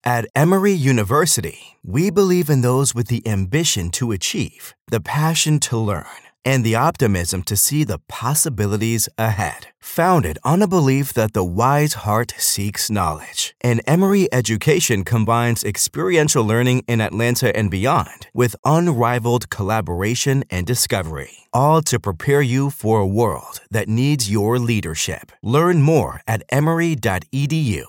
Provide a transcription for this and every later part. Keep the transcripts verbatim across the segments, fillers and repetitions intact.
At Emory University, we believe in those with the ambition to achieve, the passion to learn, and the optimism to see the possibilities ahead. Founded on a belief that the wise heart seeks knowledge, and Emory education combines experiential learning in Atlanta and beyond with unrivaled collaboration and discovery, all to prepare you for a world that needs your leadership. Learn more at emory dot e d u.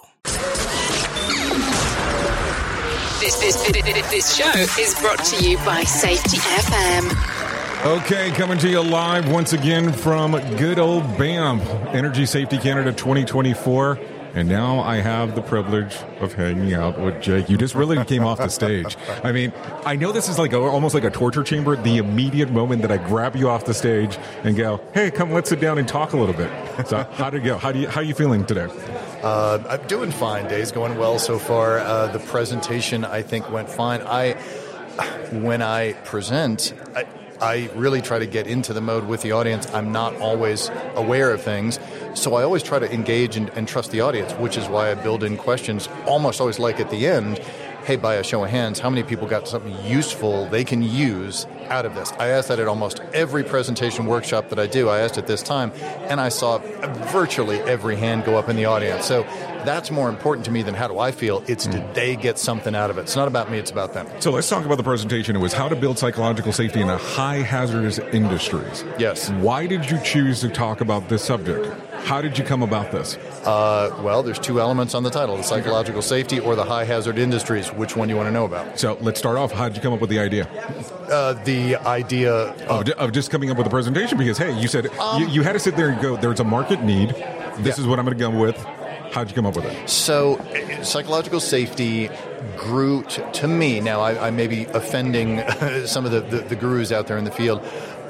This, this, this, this show is brought to you by Safety F M. Okay, coming to you live once again from good old B A M P, Energy Safety Canada twenty twenty-four. And now I have the privilege of hanging out with Jake. You just really came off the stage. I mean, I know this is like a, almost like a torture chamber. The immediate moment that I grab you off the stage and go, hey, come, let's sit down and talk a little bit. So how'd it go? How do you, how are you feeling today? Uh, I'm doing fine. Day's going well so far. Uh, the presentation, I think, went fine. I, when I present, I, I really try to get into the mode with the audience. I'm not always aware of things, so I always try to engage and, and trust the audience, which is why I build in questions, almost always like at the end, hey, by a show of hands, how many people got something useful they can use out of this? I ask that at almost every presentation workshop that I do. I asked it this time, and I saw virtually every hand go up in the audience. So that's more important to me than how do I feel. It's mm. did they get something out of it? It's not about me, it's about them. So let's talk about the presentation. It was how to build psychological safety in a high hazardous industries. Yes. Why did you choose to talk about this subject? How did you come about this? Uh, well, there's two elements on the title, the psychological safety or the high hazard industries. Which one do you want to know about? So let's start off. How did you come up with the idea? Uh, the idea of, of, of just coming up with a presentation because, hey, you said um, you, you had to sit there and go, there's a market need. This yeah. is what I'm going to go with. How'd you come up with it? So psychological safety grew t- to me. Now, I, I may be offending some of the, the, the gurus out there in the field.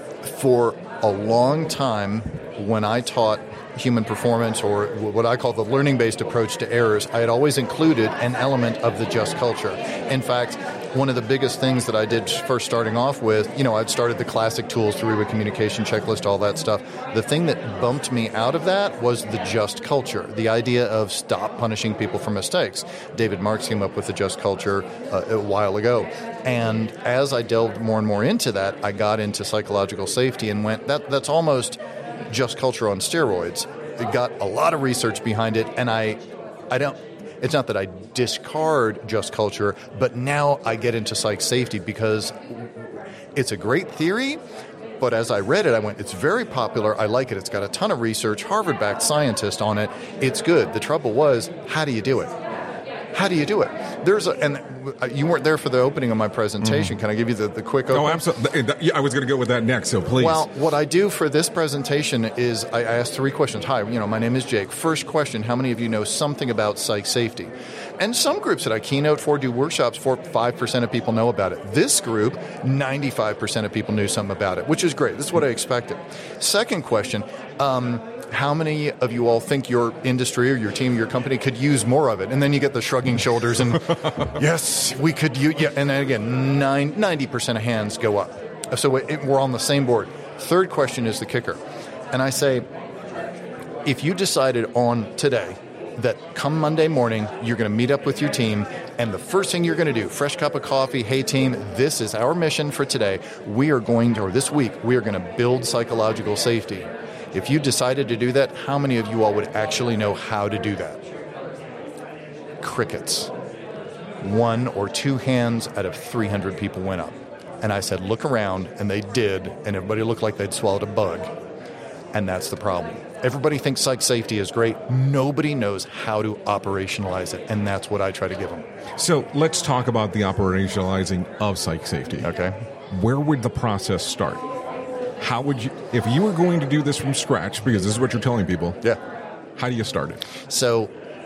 For a long time, when I taught human performance, or what I call the learning-based approach to errors, I had always included an element of the just culture. In fact, one of the biggest things that I did first starting off with, you know, I'd started the classic tools, three-way communication checklist, all that stuff. The thing that bumped me out of that was the just culture, the idea of stop punishing people for mistakes. David Marks came up with the just culture uh, a while ago. And as I delved more and more into that, I got into psychological safety and went, that that's almost just culture on steroids. It got a lot of research behind it, and I, I don't. It's not that I discard just culture, but now I get into psych safety because it's a great theory. But as I read it, I went, it's very popular. I like it. It's got a ton of research, Harvard-backed scientist on it. It's good. The trouble was, how do you do it? How do you do it? There's a, and you weren't there for the opening of my presentation. Mm-hmm. Can I give you the, the quick opening? Oh, absolutely. I was going to go with that next, so please. Well, what I do for this presentation is I ask three questions. Hi, you know, my name is Jake. First question, how many of you know something about psych safety? And some groups that I keynote for, do workshops for, five percent of people know about it. This group, ninety-five percent of people knew something about it, which is great. This is what I expected. Second question, um, how many of you all think your industry or your team, your company could use more of it? And then you get the shrugging shoulders and, yes, we could use, yeah. And then again, nine, ninety percent of hands go up. So it, we're on the same board. Third question is the kicker. And I say, if you decided on today that come Monday morning, you're going to meet up with your team, and the first thing you're going to do, fresh cup of coffee, hey team, this is our mission for today. We are going to, or this week, we are going to build psychological safety. If you decided to do that, how many of you all would actually know how to do that? Crickets. One or two hands out of three hundred people went up. And I said, look around, and they did, and everybody looked like they'd swallowed a bug. And that's the problem. Everybody thinks psych safety is great. Nobody knows how to operationalize it, and that's what I try to give them. So let's talk about the operationalizing of psych safety. Okay. Where would the process start? How would you, if you were going to do this from scratch, because this is what you're telling people, yeah. How do you start it? So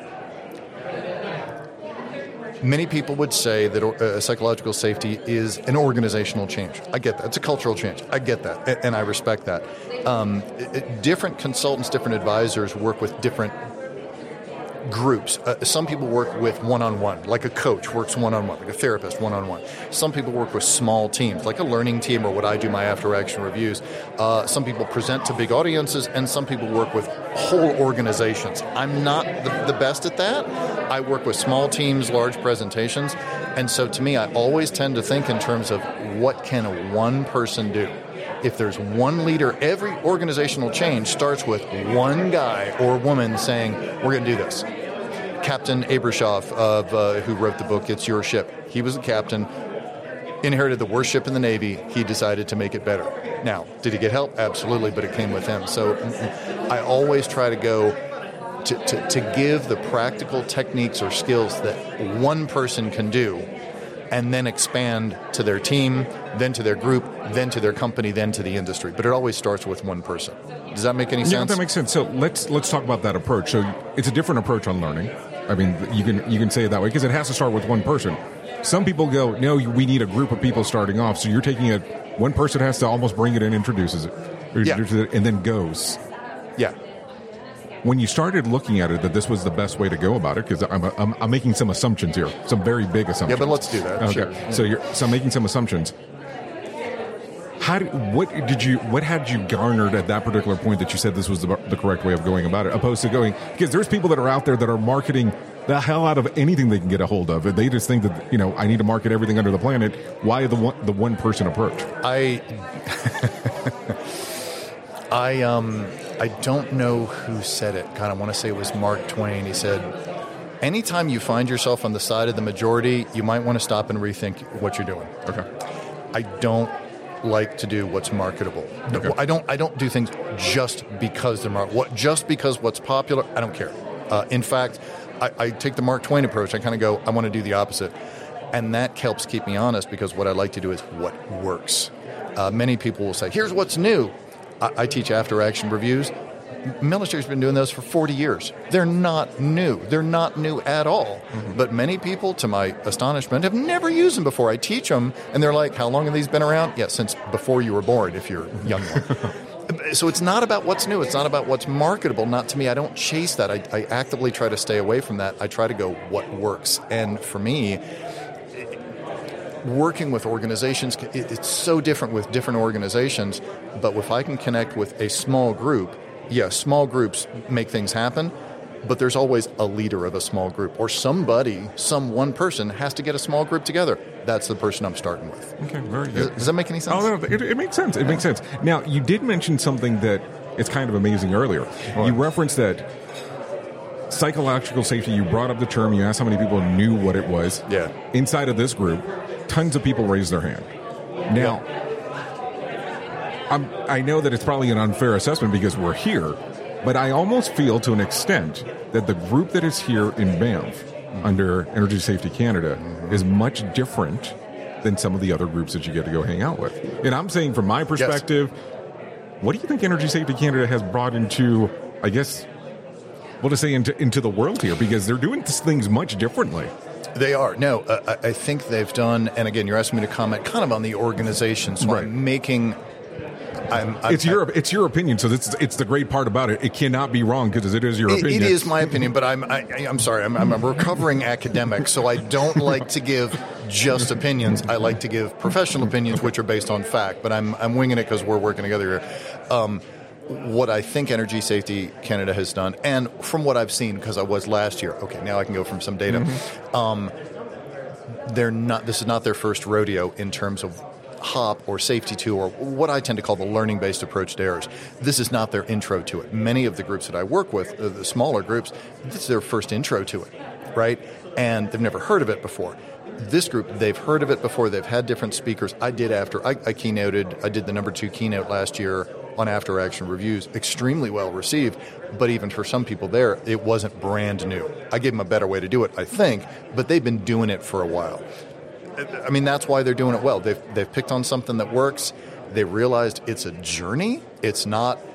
many people would say that uh, psychological safety is an organizational change. I get that. It's a cultural change. I get that, and I respect that. Um, it, different consultants, different advisors work with different groups. Uh, some people work with one-on-one, like a coach works one-on-one, like a therapist one-on-one. Some people work with small teams, like a learning team or what I do, my after-action reviews. Uh, some people present to big audiences, and some people work with whole organizations. I'm not the, the best at that. I work with small teams, large presentations, and so to me, I always tend to think in terms of what can one person do. If there's one leader, every organizational change starts with one guy or woman saying, we're going to do this. Captain Abrashoff, of, uh, who wrote the book, It's Your Ship, he was a captain, inherited the worst ship in the Navy. He decided to make it better. Now, did he get help? Absolutely, but it came with him. So I always try to go to, to, to give the practical techniques or skills that one person can do, and then expand to their team, then to their group, then to their company, then to the industry. But it always starts with one person. Does that make any sense? Yeah, that makes sense. So let's let's talk about that approach. So it's a different approach on learning. I mean, you can you can say it that way because it has to start with one person. Some people go, no, we need a group of people starting off. So you're taking it, one person has to almost bring it in, introduces it, introduces yeah. it, and then goes. Yeah. When you started looking at it, that this was the best way to go about it, because I'm, I'm I'm making some assumptions here, some very big assumptions. Yeah, but let's do that. Okay. Sure. Yeah. So you're so I'm making some assumptions. How did, what did you what had you garnered at that particular point that you said this was the, the correct way of going about it, opposed to going, because there's people that are out there that are marketing the hell out of anything they can get a hold of. They just think that, you know, I need to market everything under the planet. Why the one the one person approach? I I um I don't know who said it. God, I want to say it was Mark Twain. He said, anytime you find yourself on the side of the majority, you might want to stop and rethink what you're doing. Okay. I don't like to do what's marketable. Okay. I don't I don't do things just because they're mar- what just because what's popular, I don't care. Uh, in fact, I, I take the Mark Twain approach. I kind of go, I want to do the opposite. And that helps keep me honest, because what I like to do is what works. Uh, many people will say, here's what's new. I, I teach after-action reviews. Military's been doing those for forty years. They're not new. They're not new at all. Mm-hmm. But many people, to my astonishment, have never used them before. I teach them, and they're like, how long have these been around? Yeah, since before you were born, if you're a young one. So it's not about what's new. It's not about what's marketable. Not to me. I don't chase that. I, I actively try to stay away from that. I try to go what works. And for me, working with organizations, it's so different with different organizations. But if I can connect with a small group, yes, small groups make things happen, but there's always a leader of a small group, or somebody, some one person has to get a small group together. That's the person I'm starting with. Okay, very good. Does, does that make any sense? Oh, no, it, it makes sense. It makes sense. Now, you did mention something that is kind of amazing earlier. What? You referenced that psychological safety. You brought up the term. You asked how many people knew what it was. Yeah. Inside of this group, tons of people raised their hand. Now, yeah. I'm, I know that it's probably an unfair assessment because we're here, but I almost feel to an extent that the group that is here in Banff mm-hmm. under Energy Safety Canada mm-hmm. is much different than some of the other groups that you get to go hang out with. And I'm saying from my perspective, yes. What do you think Energy Safety Canada has brought into, I guess, what to say, into, into the world here? Because they're doing things much differently. They are. No, uh, I think they've done, and again, you're asking me to comment kind of on the organization, so right. I'm making... I'm, I'm, it's your it's your opinion, so it's it's the great part about it. It cannot be wrong because it is your it, opinion. It is my opinion, but I'm I, I'm sorry. I'm, I'm a recovering academic, so I don't like to give just opinions. I like to give professional opinions, which are based on fact. But I'm I'm winging it because we're working together here. Um, what I think Energy Safety Canada has done, and from what I've seen, because I was last year. Okay, now I can go from some data. Mm-hmm. Um, they're not. This is not their first rodeo in terms of HOP or Safety two, or what I tend to call the learning-based approach to errors. This is not their intro to it. Many of the groups that I work with, uh, the smaller groups, this is their first intro to it, right? And they've never heard of it before. This group, they've heard of it before. They've had different speakers. I did after, I, I keynoted, I did the number two keynote last year on After Action Reviews, extremely well received, but even for some people there, it wasn't brand new. I gave them a better way to do it, I think, but they've been doing it for a while. I mean, that's why they're doing it well. They've they've picked on something that works. They realized it's a journey. It's not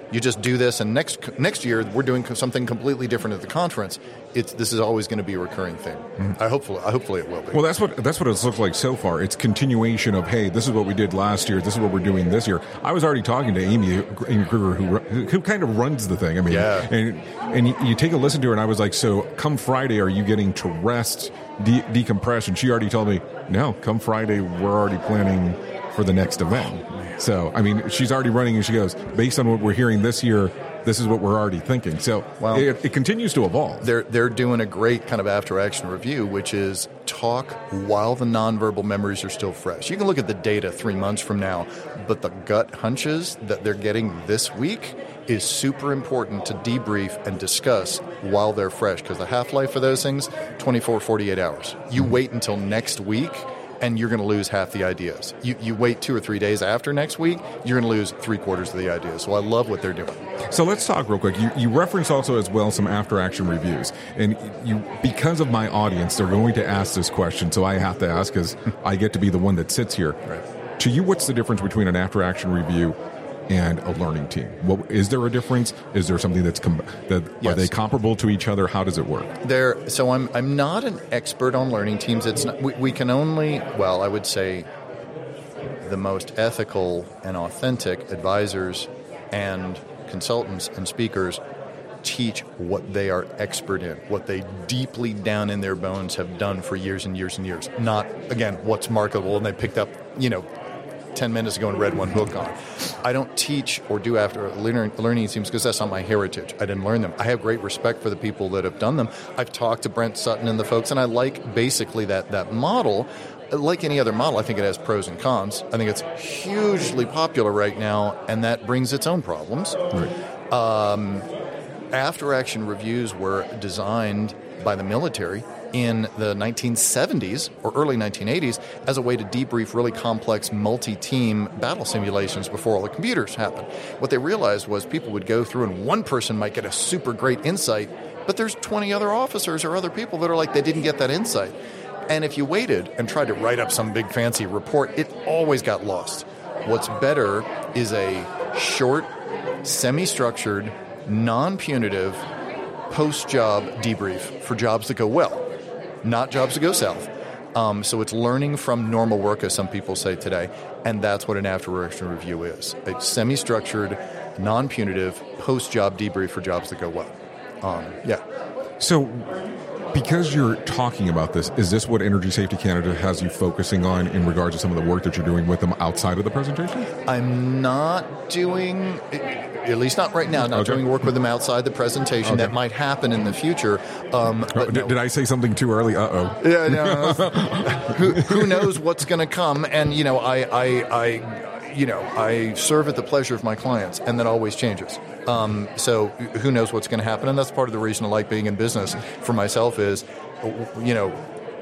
you just do this, and next next year we're doing something completely different at the conference. It's this is always going to be a recurring theme. Mm-hmm. I hopefully, I hopefully it will be. Well, that's what that's what it's looked like so far. It's continuation of, hey, this is what we did last year. This is what we're doing this year. I was already talking to Amy Amy Kruger, who who kind of runs the thing. I mean, yeah. and and you, you take a listen to her, and I was like, so come Friday, are you getting to rest, de- decompress? And she already told me, no, come Friday, we're already planning for the next event. So, I mean, she's already running, and she goes, based on what we're hearing this year, this is what we're already thinking. So well, it, it continues to evolve. They're they're doing a great kind of after-action review, which is talk while the nonverbal memories are still fresh. You can look at the data three months from now, but the gut hunches that they're getting this week is super important to debrief and discuss while they're fresh, because the half-life for those things, twenty-four, forty-eight hours. You wait until next week, and you're going to lose half the ideas. You you wait two or three days after next week, you're going to lose three quarters of the ideas. So I love what they're doing. So let's talk real quick. You, you reference also as well some after-action reviews. And you, because of my audience, they're going to ask this question, so I have to ask because I get to be the one that sits here. Right. To you, what's the difference between an after-action review and a learning team? What, is there a difference? Is there something that's com- that yes. Are they comparable to each other? How does it work? There. So I'm I'm not an expert on learning teams. It's not, we, we can only well I would say the most ethical and authentic advisors and consultants and speakers teach what they are expert in, what they deeply down in their bones have done for years and years and years. Not again what's marketable and they picked up you know. ten minutes ago and read one book on. I don't teach or do after learning teams because that's not my heritage. I didn't learn them. I have great respect for the people that have done them. I've talked to Brent Sutton and the folks, and I like basically that that model. Like any other model, I think it has pros and cons. I think it's hugely popular right now, and that brings its own problems. Right. Um, after-action reviews were designed by the military in the nineteen seventies or early nineteen eighties as a way to debrief really complex multi-team battle simulations before all the computers happened. What they realized was people would go through and one person might get a super great insight, but there's twenty other officers or other people that are like they didn't get that insight. And if you waited and tried to write up some big fancy report, it always got lost. What's better is a short, semi-structured, non-punitive post-job debrief for jobs that go well. Not jobs that go south. Um, so it's learning from normal work, as some people say today, and that's what an after-action review is. A semi-structured, non-punitive, post-job debrief for jobs that go well. Um, yeah. So because you're talking about this, is this what Energy Safety Canada has you focusing on in regards to some of the work that you're doing with them outside of the presentation? I'm not doing... At least not right now. Not okay. doing work with them outside the presentation. Okay. That might happen in the future. Um, but oh, did, no. did I say something too early? Uh-oh. Yeah, no. who, who knows what's going to come? And, you know, I, I, I, you know, I serve at the pleasure of my clients, and that always changes. Um, so who knows what's going to happen? And that's part of the reason I like being in business for myself is, you know,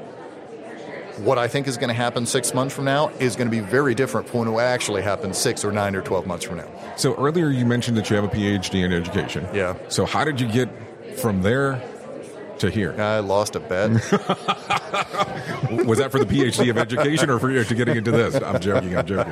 what I think is going to happen six months from now is going to be very different from what actually happens six or nine or twelve months from now. So earlier you mentioned that you have a P H D in education. Yeah. So how did you get from there to here? I lost a bet. Was that for the P H D of education or for to getting into this? I'm joking, I'm joking.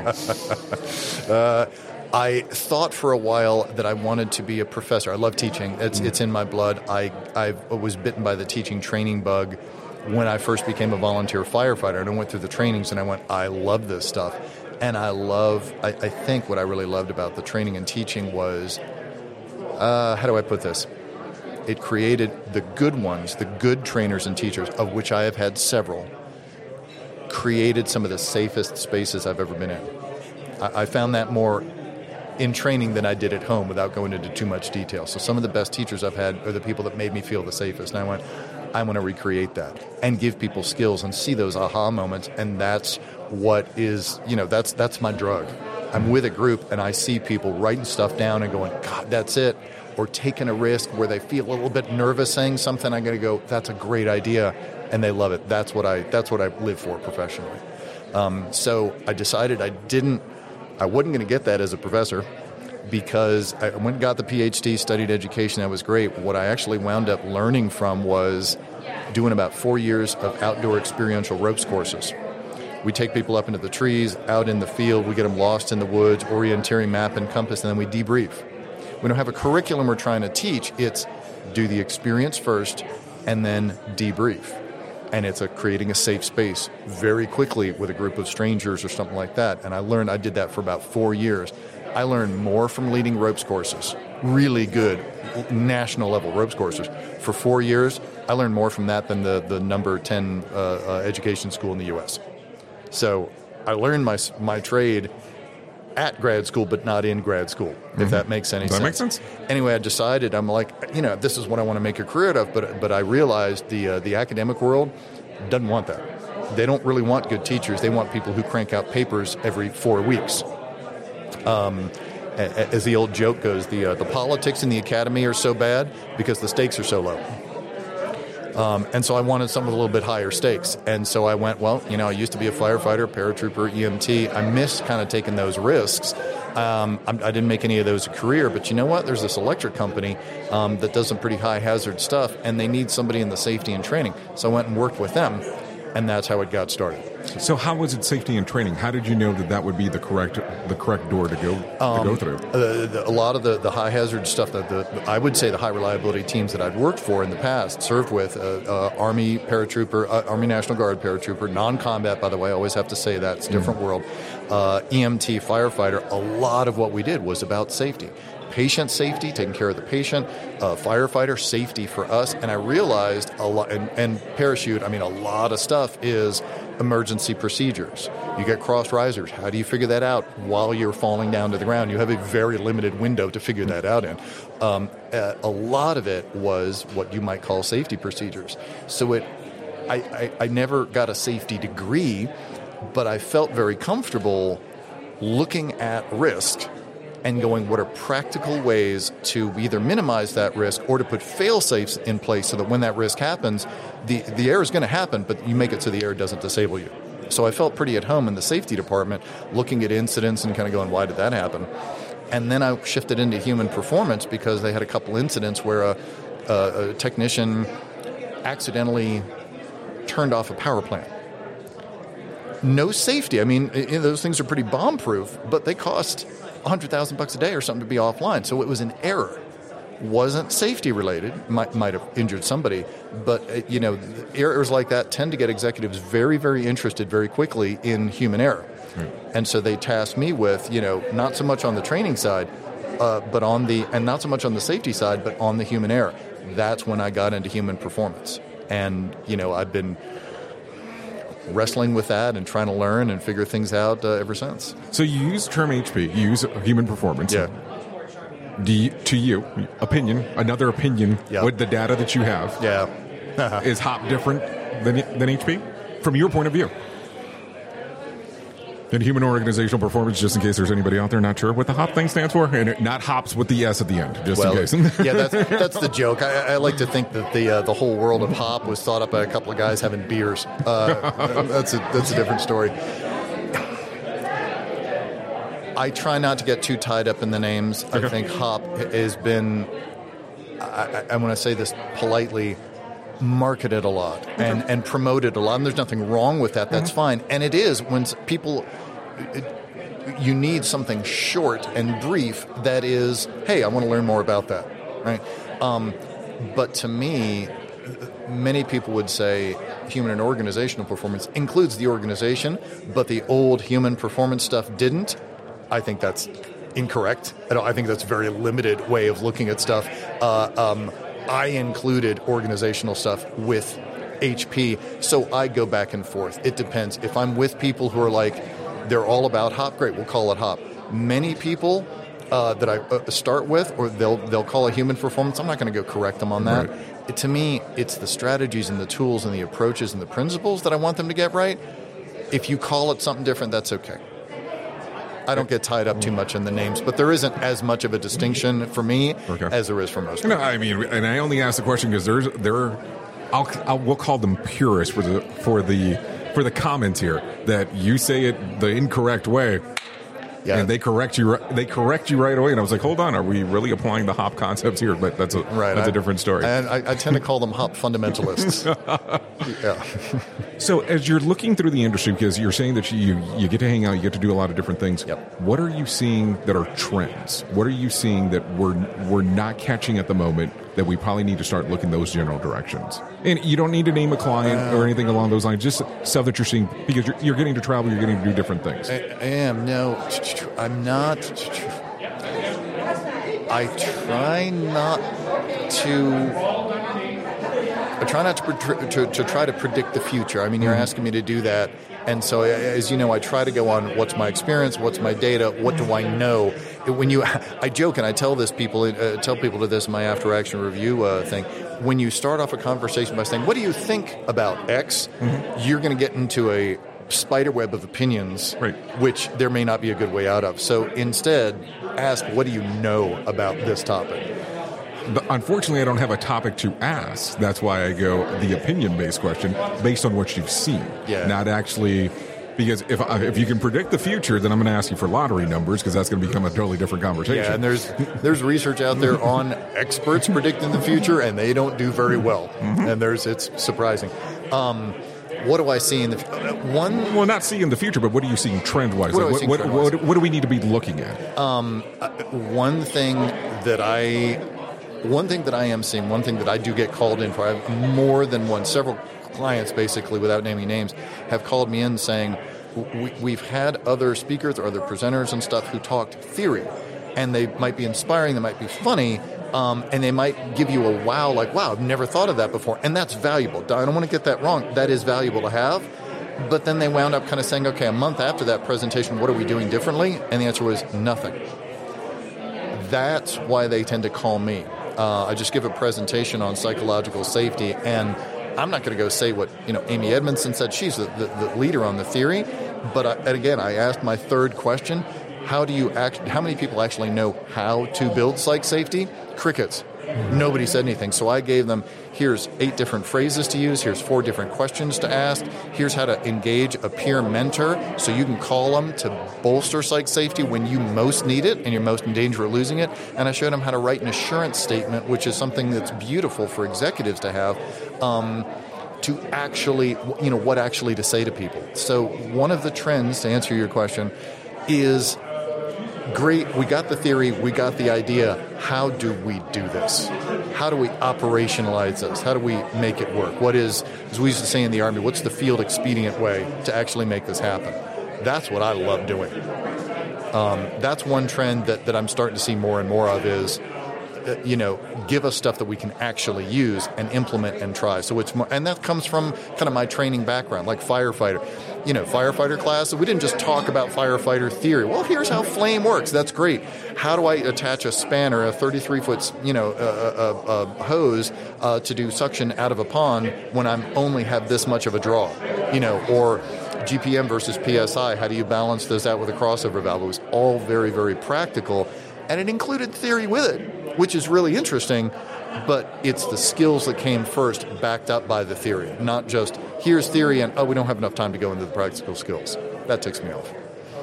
Uh, I thought for a while that I wanted to be a professor. I love teaching. It's, mm. it's in my blood. I, I was bitten by the teaching training bug when I first became a volunteer firefighter, and I went through the trainings, and I went, I love this stuff. And I love, I, I think what I really loved about the training and teaching was, uh, how do I put this? It created the good ones, the good trainers and teachers, of which I have had several, created some of the safest spaces I've ever been in. I, I found that more in training than I did at home without going into too much detail. So some of the best teachers I've had are the people that made me feel the safest. And I went, I want to recreate that and give people skills and see those aha moments. And that's what is, you know, that's that's my drug. I'm with a group and I see people writing stuff down and going, God, that's it. Or taking a risk where they feel a little bit nervous saying something. I'm going to go, that's a great idea. And they love it. That's what I that's what I live for professionally. Um, so I decided I didn't, I wasn't going to get that as a professor, because I went and got the P H D, studied education. That was great. What I actually wound up learning from was doing about four years of outdoor experiential ropes courses. We take people up into the trees, out in the field. We get them lost in the woods, orienteering map and compass, and then we debrief. We don't have a curriculum we're trying to teach. It's do the experience first and then debrief. And it's a creating a safe space very quickly with a group of strangers or something like that. And I learned, I did that for about four years. I learned more from leading ropes courses, really good national level ropes courses. For four years, I learned more from that than the, the number ten uh, uh, education school in the U S. So I learned my my trade at grad school, but not in grad school, mm-hmm. if that makes any Does that sense. make sense? Anyway, I decided, I'm like, you know, this is what I want to make a career out of, but but I realized the uh, the academic world doesn't want that. They don't really want good teachers. They want people who crank out papers every four weeks. Um, as the old joke goes, the uh, the politics in the academy are so bad because the stakes are so low. Um, and so I wanted some with a little bit higher stakes. And so I went, well, you know, I used to be a firefighter, paratrooper, E M T. I missed kind of taking those risks. Um, I, I didn't make any of those a career. But you know what? There's this electric company um, that does some pretty high hazard stuff, and they need somebody in the safety and training. So I went and worked with them, and that's how it got started. So how was it safety and training? How did you know that that would be the correct the correct door to go um, to go through? Uh, the, a lot of the, the high hazard stuff that the I would say the high reliability teams that I'd worked for in the past, served with, uh, uh, Army paratrooper, uh, Army National Guard paratrooper, non-combat, by the way, I always have to say that, it's a different mm. world, uh, E M T firefighter, a lot of what we did was about safety. Patient safety, taking care of the patient, uh, firefighter safety for us, and I realized a lot, and, and parachute, I mean, a lot of stuff is emergency procedures. You get cross risers. How do you figure that out while you're falling down to the ground? You have a very limited window to figure that out in. Um, uh, a lot of it was what you might call safety procedures. So it, I, I, I never got a safety degree, but I felt very comfortable looking at risk and going, what are practical ways to either minimize that risk or to put fail-safes in place so that when that risk happens, the, the error is going to happen, but you make it so the error doesn't disable you. So I felt pretty at home in the safety department, looking at incidents and kind of going, why did that happen? And then I shifted into human performance because they had a couple incidents where a, a, a technician accidentally turned off a power plant. No safety. I mean, you know, those things are pretty bomb-proof, but they cost one hundred thousand bucks a day or something to be offline. So it was an error. Wasn't safety related. Might might have injured somebody, but uh, you know, errors like that tend to get executives very, very interested very quickly in human error. Right. And so they tasked me with, you know, not so much on the training side, uh, but on the and not so much on the safety side, but on the human error. That's when I got into human performance. And you know, I've been wrestling with that and trying to learn and figure things out uh, ever since. So you use the term H P, you use human performance. Yeah. Do you, to you, opinion, another opinion, yep. with the data that you have, yeah, is HOP different than than H P from your point of view? And human organizational performance, just in case there's anybody out there not sure what the HOP thing stands for, and it, not hops with the S at the end, just well, in case. Yeah, that's that's the joke. I, I like to think that the uh, the whole world of HOP was thought up by a couple of guys having beers. Uh, that's a that's a different story. I try not to get too tied up in the names. Okay. I think HOP has been, I, I want to say this politely, marketed a lot and, and promoted a lot. And there's nothing wrong with that. That's mm-hmm. fine. And it is when people, it, you need something short and brief that is, hey, I want to learn more about that. Right? Um, but to me, many people would say human and organizational performance includes the organization, but the old human performance stuff didn't. I think that's incorrect. I, don't, I think that's a very limited way of looking at stuff. Uh, um, I included organizational stuff with H P, so I go back and forth. It depends. If I'm with people who are like, they're all about HOP, great, we'll call it HOP. Many people uh, that I uh, start with, or they'll they'll call it human performance, I'm not going to go correct them on that. Right. It, to me, it's the strategies and the tools and the approaches and the principles that I want them to get right. If you call it something different, that's okay. I don't get tied up too much in the names, but there isn't as much of a distinction for me okay. as there is for most people. No, I mean, and I only ask the question because there's there, I'll, I'll we'll call them purists for the for the for the comments here that you say it the incorrect way. Yeah. And they correct you. They correct you right away, and I was like, "Hold on, are we really applying the hop concepts here?" But that's a right, that's I, a different story. And I, I tend to call them hop fundamentalists. yeah. So, as you're looking through the industry, because you're saying that you you get to hang out, you get to do a lot of different things. Yep. What are you seeing that are trends? What are you seeing that we're we're not catching at the moment that we probably need to start looking those general directions? And you don't need to name a client uh, or anything along those lines. Just stuff that you're seeing, because you're, you're getting to travel, you're getting to do different things. I, I am. No, I'm not. I try not to. I try not to, to to try to predict the future. I mean, you're asking me to do that, and so as you know, I try to go on what's my experience, what's my data, what do I know. When you, I joke and I tell this people, uh, tell people to this in my after action review uh, thing. When you start off a conversation by saying, "What do you think about X?" Mm-hmm. You're going to get into a spider web of opinions, right, which there may not be a good way out of. So instead, ask, "What do you know about this topic?" But unfortunately, I don't have a topic to ask. That's why I go the opinion-based question based on what you've seen. Yeah. Not actually, because if if you can predict the future, then I'm going to ask you for lottery numbers, because that's going to become a totally different conversation. Yeah, and there's there's research out there on experts predicting the future, and they don't do very well. Mm-hmm. And there's it's surprising. Um, what do I see in the uh, one? Well, not seeing the future, but what are you seeing trend-wise? What, like, do, what, trend-wise? what, what do we need to be looking at? Um, uh, one thing that I. One thing that I am seeing, one thing that I do get called in for, I have more than one, several clients basically, without naming names, have called me in saying, we, we've had other speakers or other presenters and stuff who talked theory, and they might be inspiring, they might be funny, um, and they might give you a wow, like, wow, I've never thought of that before, and that's valuable. I don't want to get that wrong. That is valuable to have. But then they wound up kind of saying, okay, a month after that presentation, what are we doing differently? And the answer was nothing. That's why they tend to call me. Uh, I just give a presentation on psychological safety, and I'm not going to go say what you know Amy Edmondson said. She's the, the, the leader on the theory. But I, and again, I asked my third question: How do you act? How many people actually know how to build psych safety? Crickets. Nobody said anything. So I gave them, here's eight different phrases to use, here's four different questions to ask, here's how to engage a peer mentor so you can call them to bolster psych safety when you most need it and you're most in danger of losing it. And I showed them how to write an assurance statement, which is something that's beautiful for executives to have, um, to actually, you know, what actually to say to people. So one of the trends, to answer your question, is great, we got the theory, we got the idea. How do we do this? How do we operationalize this? How do we make it work? What is, as we used to say in the Army, what's the field expedient way to actually make this happen? That's what I love doing. Um, that's one trend that, that I'm starting to see more and more of is, uh, you know, give us stuff that we can actually use and implement and try. So it's more, and that comes from kind of my training background, like firefighter. You know, firefighter class, we didn't just talk about firefighter theory. Well, here's how flame works. That's great. How do I attach a spanner, a thirty-three foot, you know, a, a, a hose uh, to do suction out of a pond when I'm only have this much of a draw? You know, or G P M versus P S I. How do you balance those out with a crossover valve? It was all very, very practical, and it included theory with it, which is really interesting. But it's the skills that came first, backed up by the theory, not just here's theory and, oh, we don't have enough time to go into the practical skills. That ticks me off.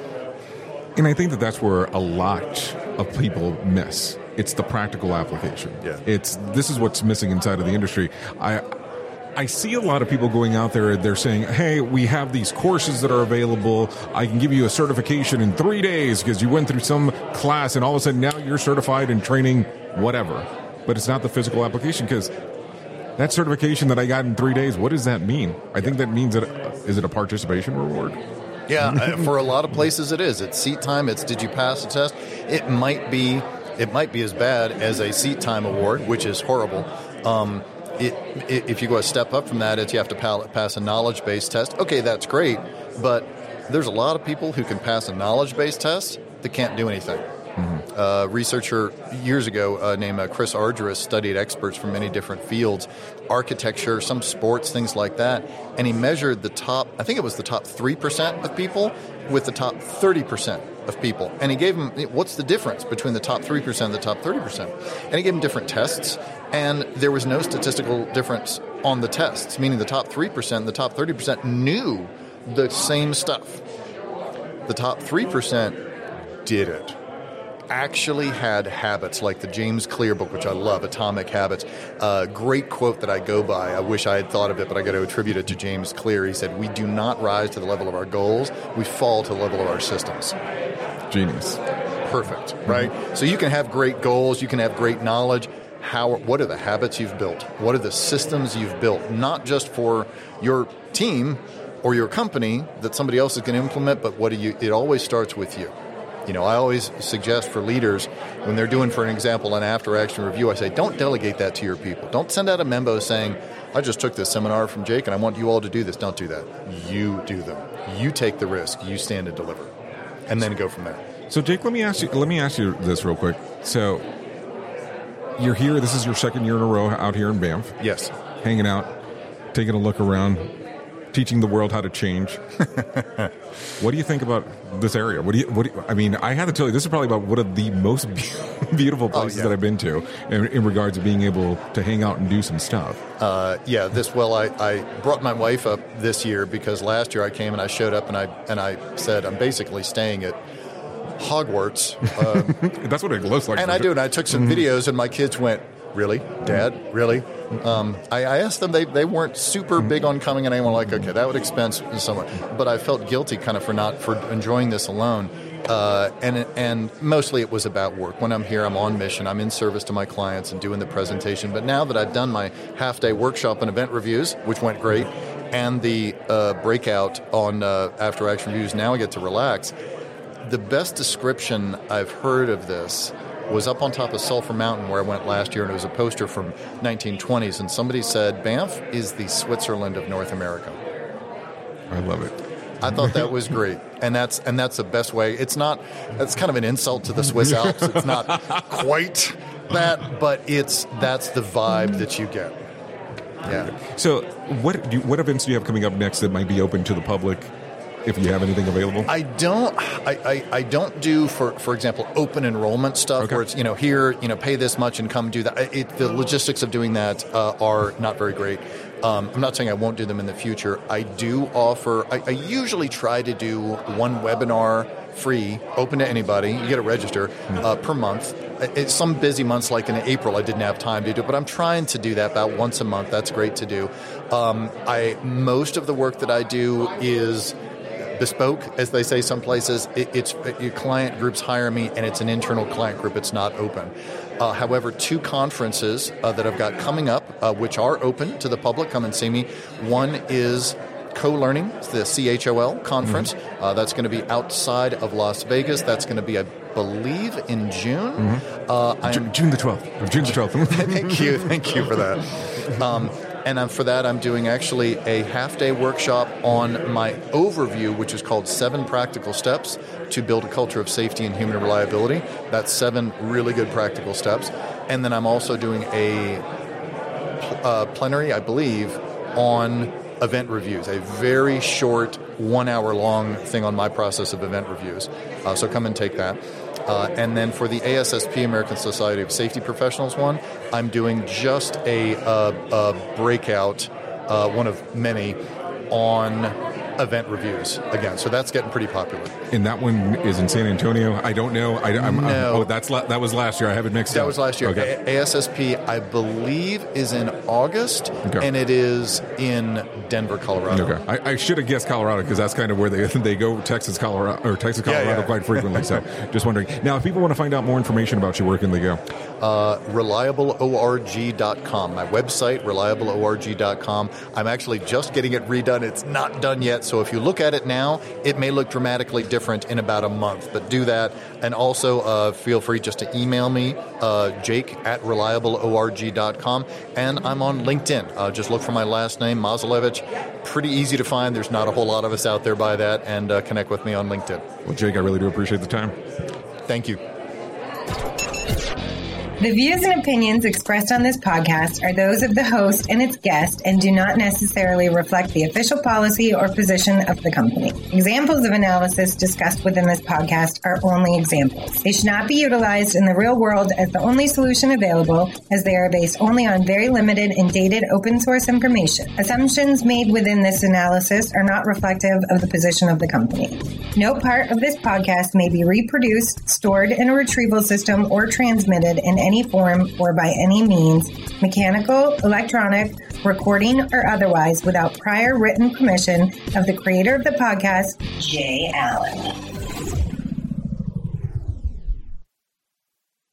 And I think that that's where a lot of people miss. It's the practical application. Yeah. It's this is what's missing inside of the industry. I I see a lot of people going out there, they're saying, hey, we have these courses that are available. I can give you a certification in three days because you went through some class and all of a sudden now you're certified in training whatever. But it's not the physical application, because that certification that I got in three days, what does that mean? I think that means that, is it a participation reward? Yeah, for a lot of places it is. It's seat time. It's did you pass the test? It might be it might be as bad as a seat time award, which is horrible. Um, it, it, if you go a step up from that, it's you have to pass a knowledge-based test. Okay, that's great, but there's a lot of people who can pass a knowledge-based test that can't do anything. Mm-hmm. A researcher years ago uh, named uh, Chris Argyris studied experts from many different fields, architecture, some sports, things like that, and he measured the top, I think it was the top three percent of people with the top thirty percent of people. And he gave them, what's the difference between the top three percent and the top thirty percent? And he gave them different tests, and there was no statistical difference on the tests, meaning the top three percent and the top thirty percent knew the same stuff. The top three percent did it actually had habits like the James Clear book, which I love, Atomic Habits. Uh, great quote that I go by. I wish I had thought of it, but I got to attribute it to James Clear. He said, "We do not rise to the level of our goals. We fall to the level of our systems." Genius. Perfect, right? Mm-hmm. So you can have great goals. You can have great knowledge. How? What are the habits you've built? What are the systems you've built? Not just for your team or your company that somebody else is going to implement, but what do you? It always starts with you. You know, I always suggest for leaders, when they're doing, for an example, an after-action review, I say, don't delegate that to your people. Don't send out a memo saying, I just took this seminar from Jake and I want you all to do this. Don't do that. You do them. You take the risk. You stand and deliver. And then go from there. So, Jake, let me ask you, let me ask you this real quick. So, you're here. This is your second year in a row out here in Banff. Yes. Hanging out, taking a look around, teaching the world how to change. What do you think about this area? What do you? What do you, I mean, I have to tell you, this is probably about one of the most beautiful places oh, yeah. that I've been to in, in regards to being able to hang out and do some stuff. Uh, yeah, this well, I, I brought my wife up this year because last year I came and I showed up and I and I said I'm basically staying at Hogwarts. Um, That's what it looks like. And I do, and I took some mm-hmm. videos, and my kids went, "Really, Dad? Really?" Um, I, I asked them, they, they weren't super big on coming, and I went like, okay, that would expense somewhere. But I felt guilty kind of for not for enjoying this alone. Uh, and and mostly it was about work. When I'm here, I'm on mission. I'm in service to my clients and doing the presentation. But now that I've done my half-day workshop and event reviews, which went great, and the uh, breakout on uh, after-action reviews, now I get to relax. The best description I've heard of this was up on top of Sulphur Mountain where I went last year, and it was a poster from nineteen twenties, and somebody said, Banff is the Switzerland of North America. I love it. I thought that was great, and that's and that's the best way. It's not, that's kind of an insult to the Swiss Alps. It's not quite that, but it's that's the vibe that you get. Yeah. So what do you, what events do you have coming up next that might be open to the public? If you have anything available? I don't I, I, I don't do, for, for example, open enrollment stuff okay. where it's, you know, here, you know, pay this much and come do that. It, the logistics of doing that uh, are not very great. Um, I'm not saying I won't do them in the future. I do offer, I, I usually try to do one webinar free, open to anybody. You get to register uh, per month. It's some busy months, like in April, I didn't have time to do it, but I'm trying to do that about once a month. That's great to do. Um, I most of the work that I do is bespoke, as they say some places. It, it's your client groups hire me, and it's an internal client group. It's not open. Uh, however, two conferences uh, that I've got coming up, uh, which are open to the public, come and see me. One is Co-Learning, it's the C H O L conference. Mm-hmm. Uh, that's going to be outside of Las Vegas. That's going to be, I believe, in June. Mm-hmm. Uh, I'm, June the twelfth. Or June the twelfth. Thank you. Thank you for that. Um, And um, for that, I'm doing actually a half-day workshop on my overview, which is called Seven Practical Steps to Build a Culture of Safety and Human Reliability. That's seven really good practical steps. And then I'm also doing a uh, plenary, I believe, on event reviews, a very short one-hour-long thing on my process of event reviews. Uh, so come and take that. Uh, and then for the A S S P, American Society of Safety Professionals one, I'm doing just a, uh, a breakout, uh, one of many, on event reviews again. So that's getting pretty popular. And that one is in San Antonio? I don't know. I, I'm, no. I'm, oh, that's la- that was last year. I have it mixed that up. That was last year. Okay. A- ASSP, I believe, is in August, okay. and it is in Denver, Colorado. Okay. I, I should have guessed Colorado because that's kind of where they they go, Texas, Colorado, or Texas, Colorado, yeah, yeah. quite frequently. So just wondering. Now, if people want to find out more information about you, where can they go? Uh, reliable org dot com. My website, reliable org dot com. I'm actually just getting it redone. It's not done yet, so if you look at it now, it may look dramatically different in about a month, but do that. And also uh, feel free just to email me, uh, Jake at reliable org dot com. And I'm on LinkedIn. Uh, just look for my last name, Mazalevich. Pretty easy to find. There's not a whole lot of us out there by that. And uh, connect with me on LinkedIn. Well, Jake, I really do appreciate the time. Thank you. The views and opinions expressed on this podcast are those of the host and its guest and do not necessarily reflect the official policy or position of the company. Examples of analysis discussed within this podcast are only examples. They should not be utilized in the real world as the only solution available, as they are based only on very limited and dated open source information. Assumptions made within this analysis are not reflective of the position of the company. No part of this podcast may be reproduced, stored in a retrieval system, or transmitted in any form or by any means, mechanical, electronic, recording, or otherwise, without prior written permission of the creator of the podcast, Jay Allen.